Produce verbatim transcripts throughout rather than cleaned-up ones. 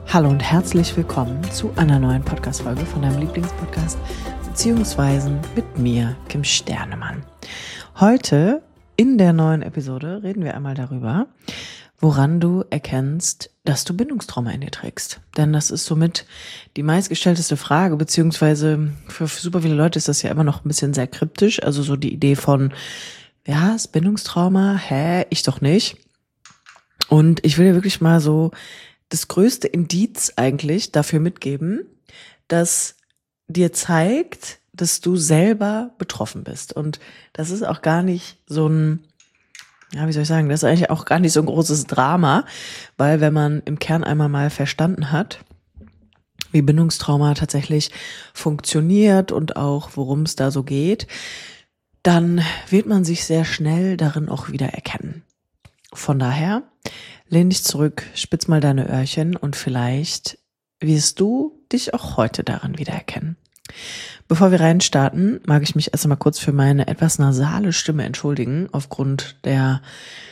Hallo und herzlich willkommen zu einer neuen Podcast-Folge von deinem Lieblingspodcast, beziehungsweise mit mir, Kim Sternemann. Heute in der neuen Episode reden wir einmal darüber, woran du erkennst, dass du Bindungstrauma in dir trägst. Denn das ist somit die meistgestellteste Frage, beziehungsweise für super viele Leute ist das ja immer noch ein bisschen sehr kryptisch. Also so die Idee von, ja, ist Bindungstrauma? Hä? Ich doch nicht. Und ich will dir wirklich mal so das größte Indiz eigentlich dafür mitgeben, dass dir zeigt, dass du selber betroffen bist. Und das ist auch gar nicht so ein, ja, wie soll ich sagen, das ist eigentlich auch gar nicht so ein großes Drama, weil wenn man im Kern einmal mal verstanden hat, wie Bindungstrauma tatsächlich funktioniert und auch worum es da so geht, dann wird man sich sehr schnell darin auch wieder erkennen. Von daher, lehn dich zurück, spitz mal deine Öhrchen und vielleicht wirst du dich auch heute daran wiedererkennen. Bevor wir reinstarten, mag ich mich erst einmal kurz für meine etwas nasale Stimme entschuldigen, aufgrund der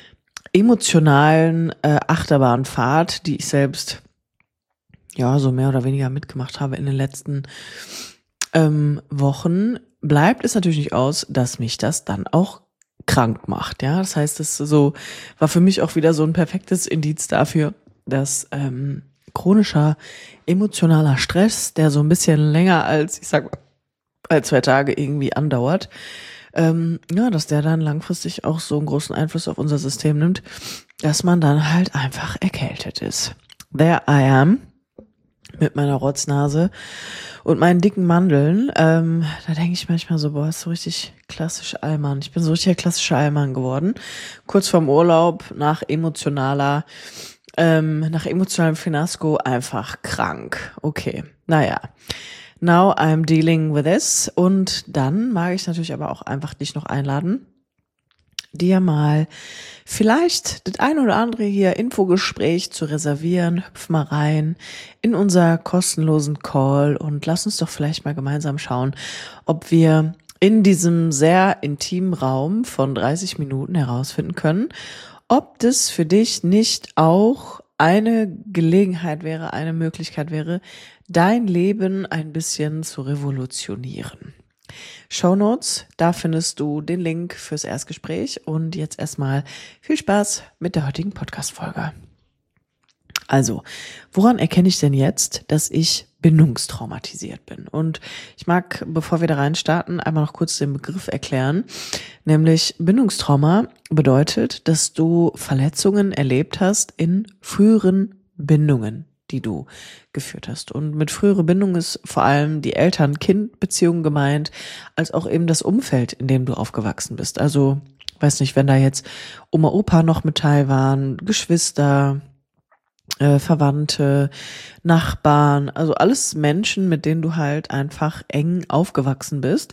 emotionalen äh, Achterbahnfahrt, die ich selbst ja so mehr oder weniger mitgemacht habe in den letzten ähm, Wochen. Bleibt es natürlich nicht aus, dass mich das dann auch krank macht, ja. Das heißt, es so war für mich auch wieder so ein perfektes Indiz dafür, dass ähm, chronischer emotionaler Stress, der so ein bisschen länger als, ich sag mal, als zwei Tage irgendwie andauert, ähm, ja, dass der dann langfristig auch so einen großen Einfluss auf unser System nimmt, dass man dann halt einfach erkältet ist. There I am. Mit meiner Rotznase und meinen dicken Mandeln, ähm, da denke ich manchmal so, boah, ist so richtig klassisch Allmann. Ich bin so richtig klassischer Allmann geworden. Kurz vorm Urlaub, nach emotionaler, ähm, nach emotionalem Fiasko einfach krank. Okay, naja. Now I'm dealing with this. Und dann mag ich natürlich aber auch einfach dich noch einladen, dir mal vielleicht das ein oder andere hier Infogespräch zu reservieren. Hüpf mal rein in unser kostenlosen Call und lass uns doch vielleicht mal gemeinsam schauen, ob wir in diesem sehr intimen Raum von dreißig Minuten herausfinden können, ob das für dich nicht auch eine Gelegenheit wäre, eine Möglichkeit wäre, dein Leben ein bisschen zu revolutionieren. Shownotes, da findest du den Link fürs Erstgespräch und jetzt erstmal viel Spaß mit der heutigen Podcast-Folge. Also, woran erkenne ich denn jetzt, dass ich bindungstraumatisiert bin? Und ich mag, bevor wir da reinstarten, einmal noch kurz den Begriff erklären. Nämlich Bindungstrauma bedeutet, dass du Verletzungen erlebt hast in früheren Bindungen, die du geführt hast. Und mit frühere Bindung ist vor allem die Eltern-Kind-Beziehung gemeint, als auch eben das Umfeld, in dem du aufgewachsen bist. Also, weiß nicht, wenn da jetzt Oma, Opa noch mit teil waren, Geschwister, äh, Verwandte, Nachbarn, also alles Menschen, mit denen du halt einfach eng aufgewachsen bist.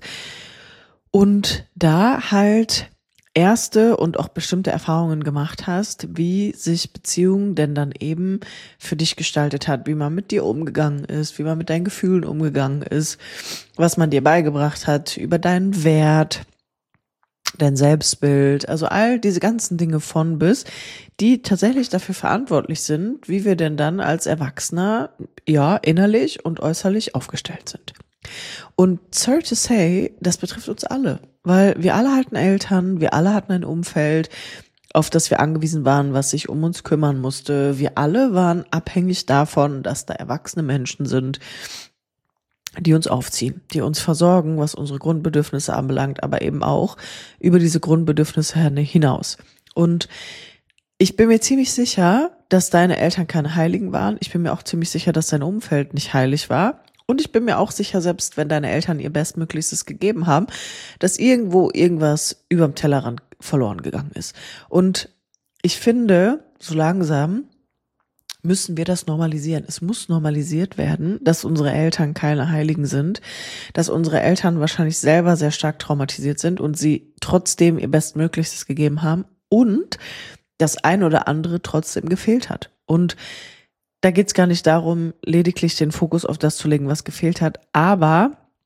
Und da halt erste und auch bestimmte Erfahrungen gemacht hast, wie sich Beziehung denn dann eben für dich gestaltet hat, wie man mit dir umgegangen ist, wie man mit deinen Gefühlen umgegangen ist, was man dir beigebracht hat über deinen Wert, dein Selbstbild, also all diese ganzen Dinge von bis, die tatsächlich dafür verantwortlich sind, wie wir denn dann als Erwachsener ja innerlich und äußerlich aufgestellt sind. Und sorry to say, das betrifft uns alle, weil wir alle hatten Eltern, wir alle hatten ein Umfeld, auf das wir angewiesen waren, was sich um uns kümmern musste. Wir alle waren abhängig davon, dass da erwachsene Menschen sind, die uns aufziehen, die uns versorgen, was unsere Grundbedürfnisse anbelangt, aber eben auch über diese Grundbedürfnisse hinaus. Und ich bin mir ziemlich sicher, dass deine Eltern keine Heiligen waren. Ich bin mir auch ziemlich sicher, dass dein Umfeld nicht heilig war. Und ich bin mir auch sicher, selbst wenn deine Eltern ihr Bestmöglichstes gegeben haben, dass irgendwo irgendwas überm Tellerrand verloren gegangen ist. Und ich finde, so langsam müssen wir das normalisieren. Es muss normalisiert werden, dass unsere Eltern keine Heiligen sind, dass unsere Eltern wahrscheinlich selber sehr stark traumatisiert sind und sie trotzdem ihr Bestmöglichstes gegeben haben und das ein oder andere trotzdem gefehlt hat. Und da geht's gar nicht darum, lediglich den Fokus auf das zu legen, was gefehlt hat, aber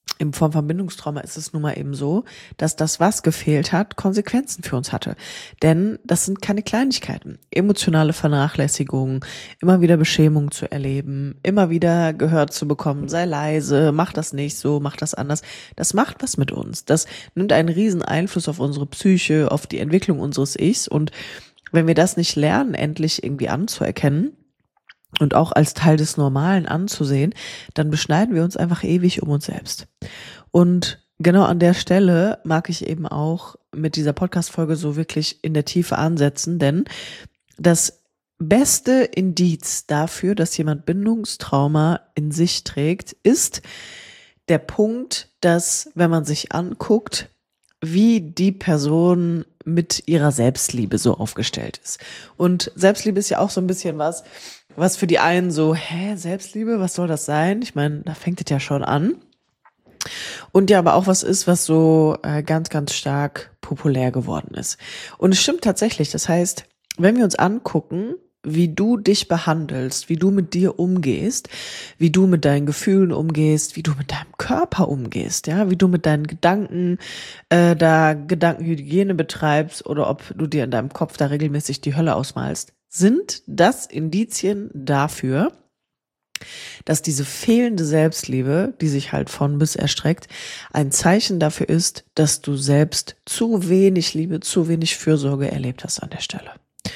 in Form von Bindungstrauma ist es nun mal eben so, dass das, was gefehlt hat, Konsequenzen für uns hatte. Denn das sind keine Kleinigkeiten. Emotionale Vernachlässigung, immer wieder Beschämung zu erleben, immer wieder gehört zu bekommen, sei leise, mach das nicht so, mach das anders. Das macht was mit uns. Das nimmt einen riesen Einfluss auf unsere Psyche, auf die Entwicklung unseres Ichs. Und wenn wir das nicht lernen, endlich irgendwie anzuerkennen, und auch als Teil des Normalen anzusehen, dann beschneiden wir uns einfach ewig um uns selbst. Und genau an der Stelle mag ich eben auch mit dieser Podcast-Folge so wirklich in der Tiefe ansetzen, denn das beste Indiz dafür, dass jemand Bindungstrauma in sich trägt, ist der Punkt, dass, wenn man sich anguckt, wie die Person mit ihrer Selbstliebe so aufgestellt ist. Und Selbstliebe ist ja auch so ein bisschen was, was für die einen so, hä, Selbstliebe, was soll das sein? Ich meine, da fängt es ja schon an. Und ja, aber auch was ist, was so äh, ganz, ganz stark populär geworden ist. Und es stimmt tatsächlich. Das heißt, wenn wir uns angucken, wie du dich behandelst, wie du mit dir umgehst, wie du mit deinen Gefühlen umgehst, wie du mit deinem Körper umgehst, ja, wie du mit deinen Gedanken äh, da Gedankenhygiene betreibst oder ob du dir in deinem Kopf da regelmäßig die Hölle ausmalst, sind das Indizien dafür, dass diese fehlende Selbstliebe, die sich halt von bis erstreckt, ein Zeichen dafür ist, dass du selbst zu wenig Liebe, zu wenig Fürsorge erlebt hast an der Stelle.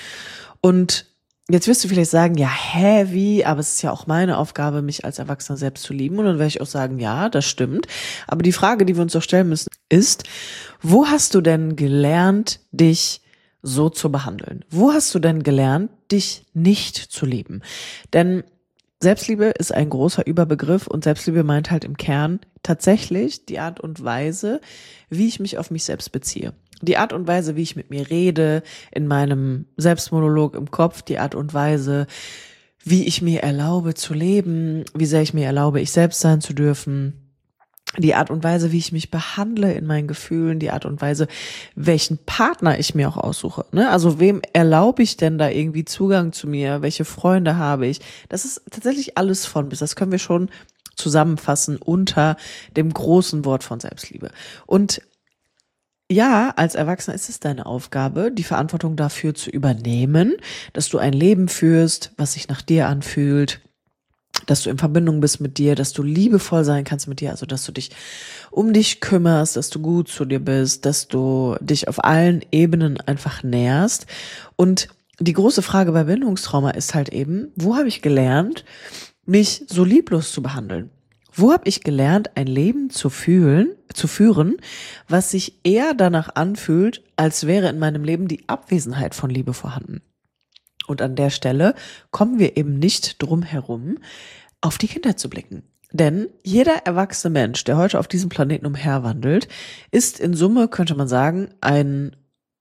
Und jetzt wirst du vielleicht sagen, ja, hä, wie? Aber es ist ja auch meine Aufgabe, mich als Erwachsener selbst zu lieben. Und dann werde ich auch sagen, ja, das stimmt. Aber die Frage, die wir uns doch stellen müssen, ist, wo hast du denn gelernt, dich so zu behandeln? Wo hast du denn gelernt, dich nicht zu lieben? Denn Selbstliebe ist ein großer Überbegriff und Selbstliebe meint halt im Kern tatsächlich die Art und Weise, wie ich mich auf mich selbst beziehe. Die Art und Weise, wie ich mit mir rede, in meinem Selbstmonolog im Kopf, die Art und Weise, wie ich mir erlaube zu leben, wie sehr ich mir erlaube, ich selbst sein zu dürfen, die Art und Weise, wie ich mich behandle in meinen Gefühlen, die Art und Weise, welchen Partner ich mir auch aussuche. Ne? Also wem erlaube ich denn da irgendwie Zugang zu mir? Welche Freunde habe ich? Das ist tatsächlich alles von bis. Das können wir schon zusammenfassen unter dem großen Wort von Selbstliebe. Und ja, als Erwachsener ist es deine Aufgabe, die Verantwortung dafür zu übernehmen, dass du ein Leben führst, was sich nach dir anfühlt, dass du in Verbindung bist mit dir, dass du liebevoll sein kannst mit dir, also dass du dich um dich kümmerst, dass du gut zu dir bist, dass du dich auf allen Ebenen einfach nährst. Und die große Frage bei Bindungstrauma ist halt eben, wo habe ich gelernt, mich so lieblos zu behandeln? Wo habe ich gelernt, ein Leben zu fühlen, zu führen, was sich eher danach anfühlt, als wäre in meinem Leben die Abwesenheit von Liebe vorhanden? Und an der Stelle kommen wir eben nicht drum herum, auf die Kindheit zu blicken. Denn jeder erwachsene Mensch, der heute auf diesem Planeten umherwandelt, ist in Summe, könnte man sagen, ein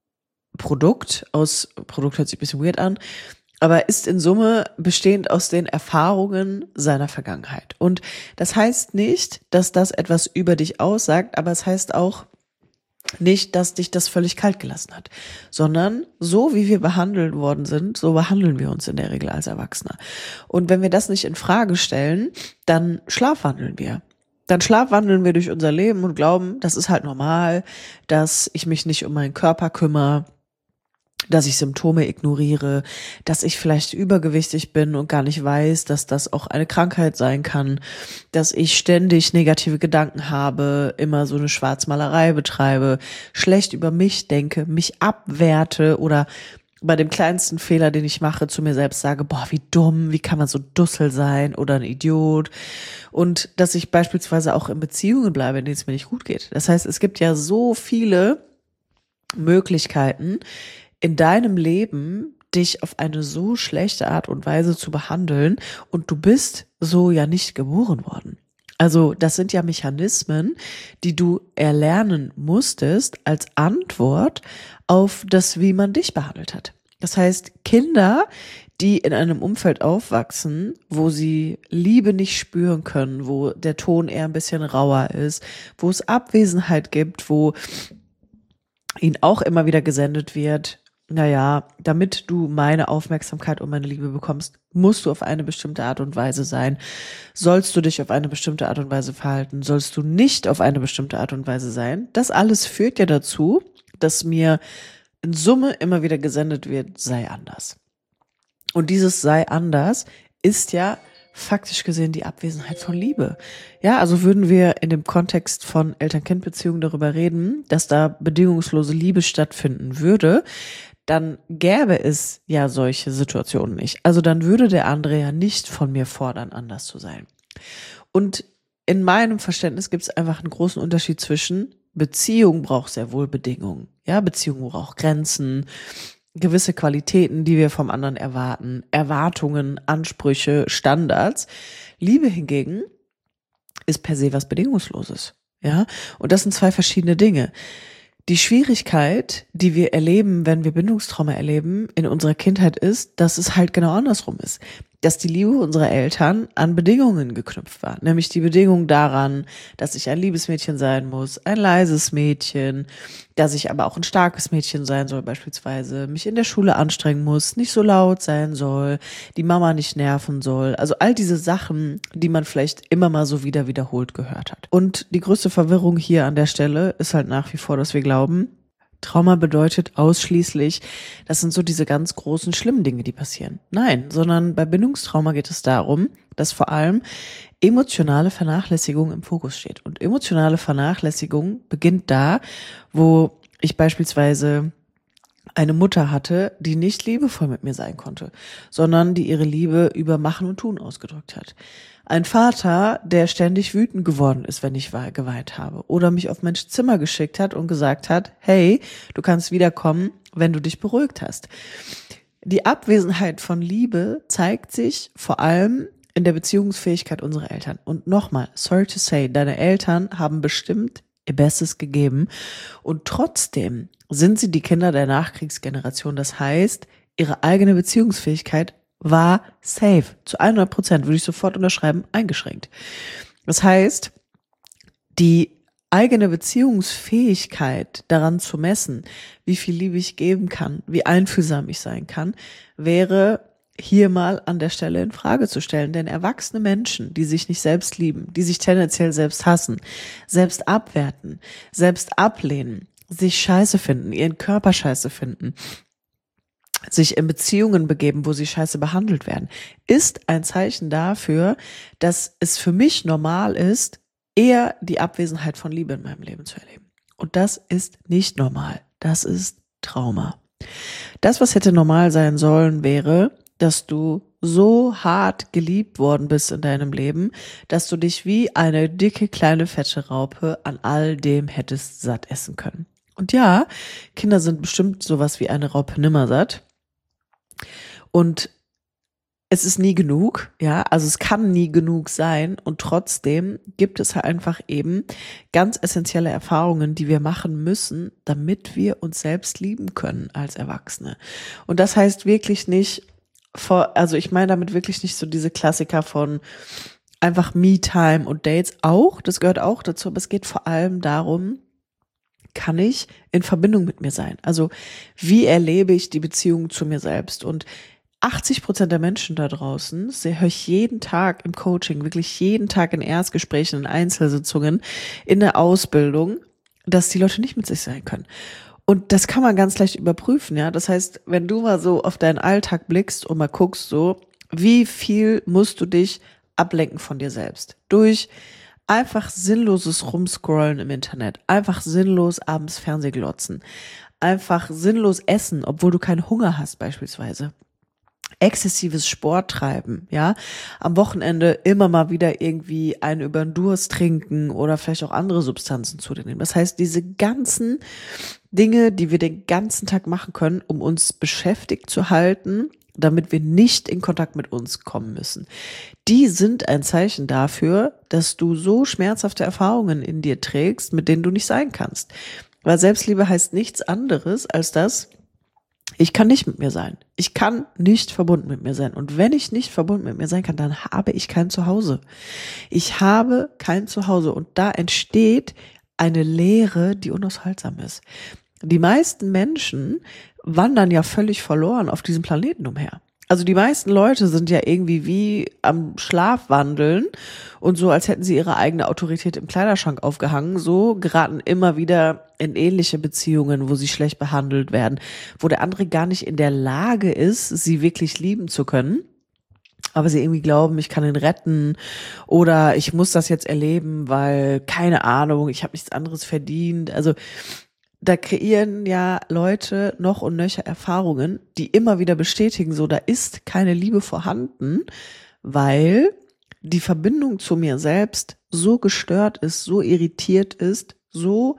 Produkt aus, Produkt hört sich ein bisschen weird an, aber ist in Summe bestehend aus den Erfahrungen seiner Vergangenheit. Und das heißt nicht, dass das etwas über dich aussagt, aber es heißt auch nicht, dass dich das völlig kalt gelassen hat, sondern so wie wir behandelt worden sind, so behandeln wir uns in der Regel als Erwachsene. Und wenn wir das nicht in Frage stellen, dann schlafwandeln wir. Dann schlafwandeln wir durch unser Leben und glauben, das ist halt normal, dass ich mich nicht um meinen Körper kümmere, dass ich Symptome ignoriere, dass ich vielleicht übergewichtig bin und gar nicht weiß, dass das auch eine Krankheit sein kann, dass ich ständig negative Gedanken habe, immer so eine Schwarzmalerei betreibe, schlecht über mich denke, mich abwerte oder bei dem kleinsten Fehler, den ich mache, zu mir selbst sage, boah, wie dumm, wie kann man so Dussel sein oder ein Idiot, und dass ich beispielsweise auch in Beziehungen bleibe, in denen es mir nicht gut geht. Das heißt, es gibt ja so viele Möglichkeiten, in deinem Leben dich auf eine so schlechte Art und Weise zu behandeln, und du bist so ja nicht geboren worden. Also das sind ja Mechanismen, die du erlernen musstest als Antwort auf das, wie man dich behandelt hat. Das heißt, Kinder, die in einem Umfeld aufwachsen, wo sie Liebe nicht spüren können, wo der Ton eher ein bisschen rauer ist, wo es Abwesenheit gibt, wo ihnen auch immer wieder gesendet wird, naja, damit du meine Aufmerksamkeit und meine Liebe bekommst, musst du auf eine bestimmte Art und Weise sein. Sollst du dich auf eine bestimmte Art und Weise verhalten? Sollst du nicht auf eine bestimmte Art und Weise sein? Das alles führt ja dazu, dass mir in Summe immer wieder gesendet wird, sei anders. Und dieses sei anders ist ja faktisch gesehen die Abwesenheit von Liebe. Ja, also würden wir in dem Kontext von Eltern-Kind-Beziehungen darüber reden, dass da bedingungslose Liebe stattfinden würde, dann gäbe es ja solche Situationen nicht. Also dann würde der andere ja nicht von mir fordern, anders zu sein. Und in meinem Verständnis gibt es einfach einen großen Unterschied zwischen Beziehung braucht sehr wohl Bedingungen. Ja, Beziehung braucht Grenzen, gewisse Qualitäten, die wir vom anderen erwarten, Erwartungen, Ansprüche, Standards. Liebe hingegen ist per se was Bedingungsloses. Ja, und das sind zwei verschiedene Dinge. Die Schwierigkeit, die wir erleben, wenn wir Bindungstrauma erleben, in unserer Kindheit ist, dass es halt genau andersrum ist. Dass die Liebe unserer Eltern an Bedingungen geknüpft war. Nämlich die Bedingung daran, dass ich ein Liebesmädchen sein muss, ein leises Mädchen, dass ich aber auch ein starkes Mädchen sein soll beispielsweise, mich in der Schule anstrengen muss, nicht so laut sein soll, die Mama nicht nerven soll. Also all diese Sachen, die man vielleicht immer mal so wieder wiederholt gehört hat. Und die größte Verwirrung hier an der Stelle ist halt nach wie vor, dass wir glauben, Trauma bedeutet ausschließlich, das sind so diese ganz großen, schlimmen Dinge, die passieren. Nein, sondern bei Bindungstrauma geht es darum, dass vor allem emotionale Vernachlässigung im Fokus steht. Und emotionale Vernachlässigung beginnt da, wo ich beispielsweise eine Mutter hatte, die nicht liebevoll mit mir sein konnte, sondern die ihre Liebe über Machen und Tun ausgedrückt hat. Ein Vater, der ständig wütend geworden ist, wenn ich geweint habe, oder mich auf mein Zimmer geschickt hat und gesagt hat, hey, du kannst wiederkommen, wenn du dich beruhigt hast. Die Abwesenheit von Liebe zeigt sich vor allem in der Beziehungsfähigkeit unserer Eltern. Und nochmal, sorry to say, deine Eltern haben bestimmt ihr Bestes gegeben und trotzdem sind sie die Kinder der Nachkriegsgeneration. Das heißt, ihre eigene Beziehungsfähigkeit war safe. Zu hundert Prozent würde ich sofort unterschreiben, eingeschränkt. Das heißt, die eigene Beziehungsfähigkeit daran zu messen, wie viel Liebe ich geben kann, wie einfühlsam ich sein kann, wäre hier mal an der Stelle in Frage zu stellen. Denn erwachsene Menschen, die sich nicht selbst lieben, die sich tendenziell selbst hassen, selbst abwerten, selbst ablehnen, sich scheiße finden, ihren Körper scheiße finden, sich in Beziehungen begeben, wo sie scheiße behandelt werden, ist ein Zeichen dafür, dass es für mich normal ist, eher die Abwesenheit von Liebe in meinem Leben zu erleben. Und das ist nicht normal. Das ist Trauma. Das, was hätte normal sein sollen, wäre, dass du so hart geliebt worden bist in deinem Leben, dass du dich wie eine dicke, kleine, fette Raupe an all dem hättest satt essen können. Und ja, Kinder sind bestimmt sowas wie eine Raupe nimmersatt. Und es ist nie genug, ja, also es kann nie genug sein und trotzdem gibt es halt einfach eben ganz essentielle Erfahrungen, die wir machen müssen, damit wir uns selbst lieben können als Erwachsene. Und das heißt wirklich nicht, vor, also ich meine damit wirklich nicht so diese Klassiker von einfach Me-Time und Dates auch, das gehört auch dazu, aber es geht vor allem darum, kann ich in Verbindung mit mir sein? Also wie erlebe ich die Beziehung zu mir selbst? Und achtzig Prozent der Menschen da draußen, das höre ich jeden Tag im Coaching, wirklich jeden Tag in Erstgesprächen, in Einzelsitzungen, in der Ausbildung, dass die Leute nicht mit sich sein können. Und das kann man ganz leicht überprüfen, ja. Das heißt, wenn du mal so auf deinen Alltag blickst und mal guckst so, wie viel musst du dich ablenken von dir selbst? Durch einfach sinnloses Rumscrollen im Internet, einfach sinnlos abends Fernsehglotzen, einfach sinnlos essen, obwohl du keinen Hunger hast beispielsweise. Exzessives Sport treiben, ja, am Wochenende immer mal wieder irgendwie einen über den Durst trinken oder vielleicht auch andere Substanzen zu dir nehmen. Das heißt, diese ganzen Dinge, die wir den ganzen Tag machen können, um uns beschäftigt zu halten, damit wir nicht in Kontakt mit uns kommen müssen, die sind ein Zeichen dafür, dass du so schmerzhafte Erfahrungen in dir trägst, mit denen du nicht sein kannst. Weil Selbstliebe heißt nichts anderes als das, ich kann nicht mit mir sein. Ich kann nicht verbunden mit mir sein. Und wenn ich nicht verbunden mit mir sein kann, dann habe ich kein Zuhause. Ich habe kein Zuhause. Und da entsteht eine Leere, die unaushaltsam ist. die meisten Menschen wandern ja völlig verloren auf diesem Planeten umher. Also die meisten Leute sind ja irgendwie wie am Schlafwandeln und so, als hätten sie ihre eigene Autorität im Kleiderschrank aufgehangen, so geraten immer wieder in ähnliche Beziehungen, wo sie schlecht behandelt werden, wo der andere gar nicht in der Lage ist, sie wirklich lieben zu können. Aber sie irgendwie glauben, ich kann ihn retten oder ich muss das jetzt erleben, weil, keine Ahnung, ich habe nichts anderes verdient. Also da kreieren ja Leute noch und nöcher Erfahrungen, die immer wieder bestätigen, so da ist keine Liebe vorhanden, weil die Verbindung zu mir selbst so gestört ist, so irritiert ist, so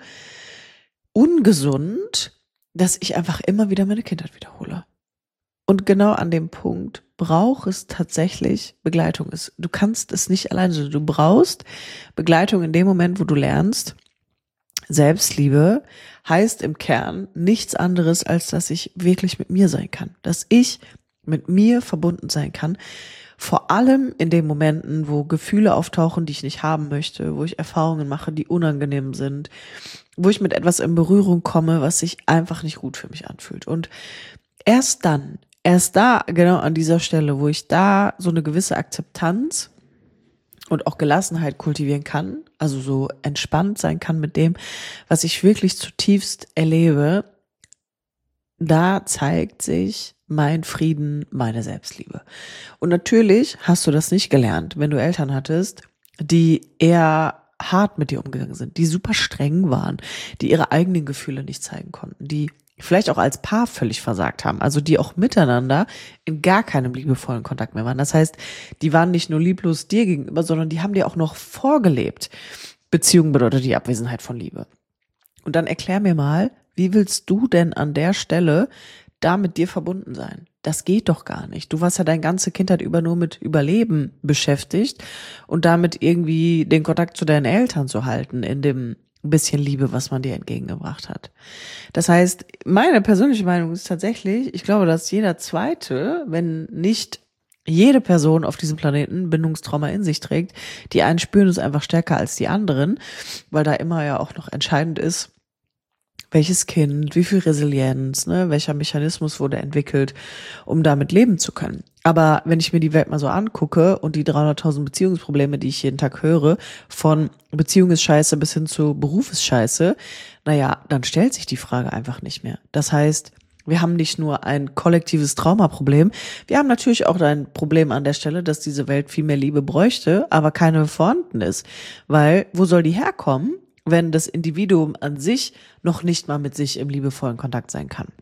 ungesund, dass ich einfach immer wieder meine Kindheit wiederhole. Und genau an dem Punkt braucht es tatsächlich Begleitung. Du kannst es nicht alleine, du brauchst Begleitung in dem Moment, wo du lernst, Selbstliebe heißt im Kern nichts anderes, als dass ich wirklich mit mir sein kann, dass ich mit mir verbunden sein kann, vor allem in den Momenten, wo Gefühle auftauchen, die ich nicht haben möchte, wo ich Erfahrungen mache, die unangenehm sind, wo ich mit etwas in Berührung komme, was sich einfach nicht gut für mich anfühlt. Und erst dann, erst da, genau an dieser Stelle, wo ich da so eine gewisse Akzeptanz und auch Gelassenheit kultivieren kann, also so entspannt sein kann mit dem, was ich wirklich zutiefst erlebe, da zeigt sich mein Frieden, meine Selbstliebe. Und natürlich hast du das nicht gelernt, wenn du Eltern hattest, die eher hart mit dir umgegangen sind, die super streng waren, die ihre eigenen Gefühle nicht zeigen konnten, die vielleicht auch als Paar völlig versagt haben, also die auch miteinander in gar keinem liebevollen Kontakt mehr waren. Das heißt, die waren nicht nur lieblos dir gegenüber, sondern die haben dir auch noch vorgelebt. Beziehung bedeutet die Abwesenheit von Liebe. Und dann erklär mir mal, wie willst du denn an der Stelle da mit dir verbunden sein? Das geht doch gar nicht. Du warst ja deine ganze Kindheit über nur mit Überleben beschäftigt und damit irgendwie den Kontakt zu deinen Eltern zu halten in dem ein bisschen Liebe, was man dir entgegengebracht hat. Das heißt, meine persönliche Meinung ist tatsächlich, ich glaube, dass jeder Zweite, wenn nicht jede Person auf diesem Planeten Bindungstrauma in sich trägt, die einen spüren es einfach stärker als die anderen, weil da immer ja auch noch entscheidend ist, welches Kind, wie viel Resilienz, ne, welcher Mechanismus wurde entwickelt, um damit leben zu können. Aber wenn ich mir die Welt mal so angucke und die dreihunderttausend Beziehungsprobleme, die ich jeden Tag höre, von Beziehung ist scheiße bis hin zu Beruf ist scheiße, naja, dann stellt sich die Frage einfach nicht mehr. Das heißt, wir haben nicht nur ein kollektives Traumaproblem, wir haben natürlich auch ein Problem an der Stelle, dass diese Welt viel mehr Liebe bräuchte, aber keine vorhanden ist. Weil, wo soll die herkommen, wenn das Individuum an sich noch nicht mal mit sich im liebevollen Kontakt sein kann?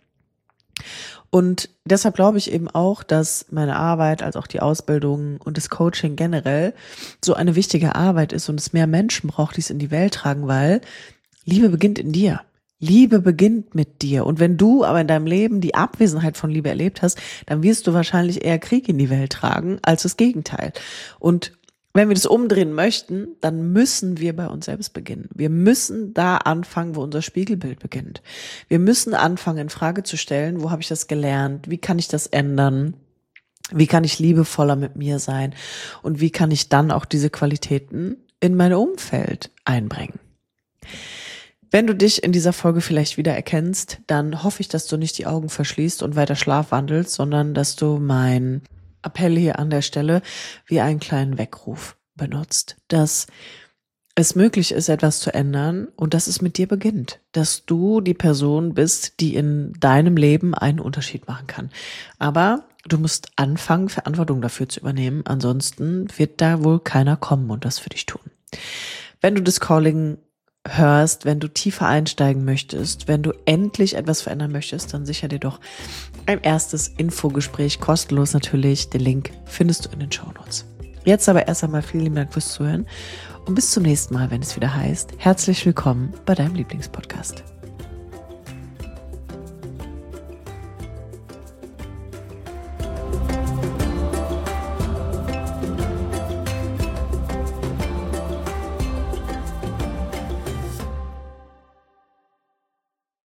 Und deshalb glaube ich eben auch, dass meine Arbeit, als auch die Ausbildung und das Coaching generell so eine wichtige Arbeit ist und es mehr Menschen braucht, die es in die Welt tragen, weil Liebe beginnt in dir. Liebe beginnt mit dir. Und wenn du aber in deinem Leben die Abwesenheit von Liebe erlebt hast, dann wirst du wahrscheinlich eher Krieg in die Welt tragen als das Gegenteil. Und wenn wir das umdrehen möchten, dann müssen wir bei uns selbst beginnen. Wir müssen da anfangen, wo unser Spiegelbild beginnt. Wir müssen anfangen, in Frage zu stellen, wo habe ich das gelernt? Wie kann ich das ändern? Wie kann ich liebevoller mit mir sein? Und wie kann ich dann auch diese Qualitäten in mein Umfeld einbringen? Wenn du dich in dieser Folge vielleicht wieder erkennst, dann hoffe ich, dass du nicht die Augen verschließt und weiter schlafwandelst, sondern dass du mein Appell hier an der Stelle wie einen kleinen Weckruf benutzt, dass es möglich ist, etwas zu ändern und dass es mit dir beginnt, dass du die Person bist, die in deinem Leben einen Unterschied machen kann. Aber du musst anfangen, Verantwortung dafür zu übernehmen, ansonsten wird da wohl keiner kommen und das für dich tun. Wenn du das Calling hörst, wenn du tiefer einsteigen möchtest, wenn du endlich etwas verändern möchtest, dann sicher dir doch ein erstes Infogespräch, kostenlos natürlich. Den Link findest du in den Shownotes. Jetzt aber erst einmal vielen lieben Dank fürs Zuhören und bis zum nächsten Mal, wenn es wieder heißt, herzlich willkommen bei deinem Lieblingspodcast.